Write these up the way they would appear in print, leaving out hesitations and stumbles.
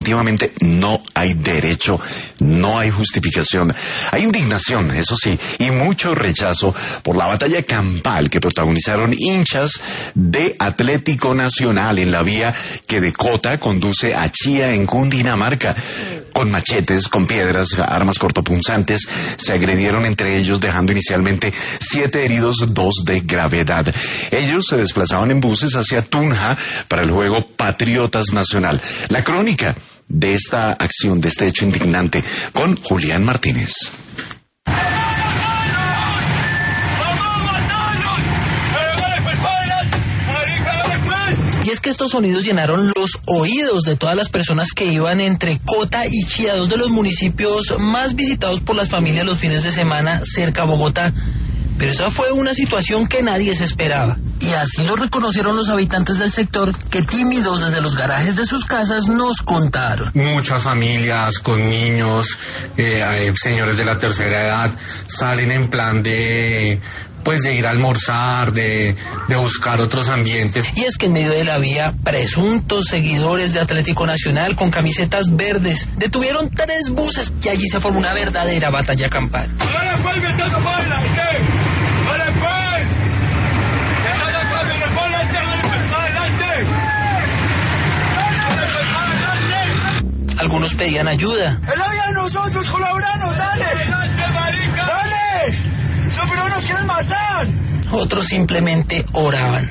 definitivamente no hay derecho, no hay justificación. Hay indignación, eso sí, y mucho rechazo por la batalla campal que protagonizaron hinchas de Atlético Nacional en la vía que de Cota conduce a Chía en Cundinamarca. Con machetes, con piedras, armas cortopunzantes, se agredieron entre ellos, dejando inicialmente 7 heridos, 2 de gravedad. Ellos se desplazaban en buses hacia Tunja para el juego Patriotas Nacional. La crónica de esta acción, de este hecho indignante, con Julián Martínez. Y es que estos sonidos llenaron los oídos de todas las personas que iban entre Cota y Chía, dos de los municipios más visitados por las familias los fines de semana cerca a Bogotá. Pero esa fue una situación que nadie se esperaba. Y así lo reconocieron los habitantes del sector, que tímidos desde los garajes de sus casas nos contaron. Muchas familias con niños, señores de la tercera edad, salen en plan de ir a almorzar, de buscar otros ambientes. Y es que en medio de la vía, presuntos seguidores de Atlético Nacional con camisetas verdes detuvieron 3 buses y allí se formó una verdadera batalla campal. Algunos pedían ayuda. ¡El audio de nosotros, colaboramos! ¡Dale! ¡Dale! ¡No, pero nos quieren matar! Otros simplemente oraban.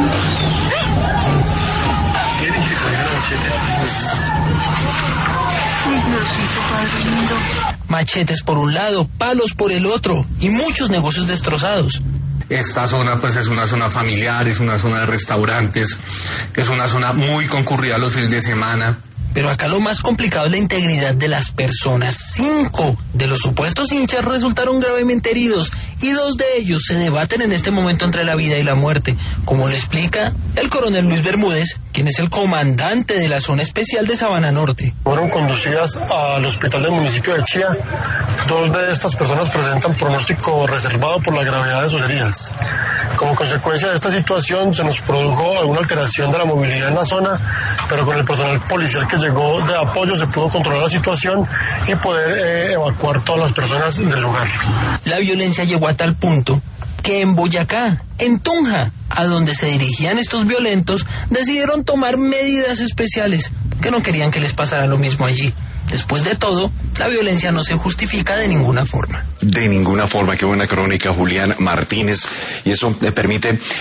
Machetes por un lado, palos por el otro y muchos negocios destrozados. Esta zona pues es una zona familiar, es una zona de restaurantes, es una zona muy concurrida los fines de semana. Pero acá lo más complicado es la integridad de las personas. 5 de los supuestos hinchas resultaron gravemente heridos y 2 de ellos se debaten en este momento entre la vida y la muerte, como lo explica el coronel Luis Bermúdez, quien es el comandante de la zona especial de Sabana Norte. Fueron conducidas al hospital del municipio de Chía. 2 de estas personas presentan pronóstico reservado por la gravedad de sus heridas. Como consecuencia de esta situación se nos produjo alguna alteración de la movilidad en la zona, pero con el personal policial que llegó de apoyo se pudo controlar la situación y poder evacuar todas las personas del lugar. La violencia llegó a tal punto que en Boyacá, en Tunja, a donde se dirigían estos violentos, decidieron tomar medidas especiales, que no querían que les pasara lo mismo allí. Después de todo, la violencia no se justifica de ninguna forma. De ninguna forma. Qué buena crónica, Julián Martínez. Y eso me permite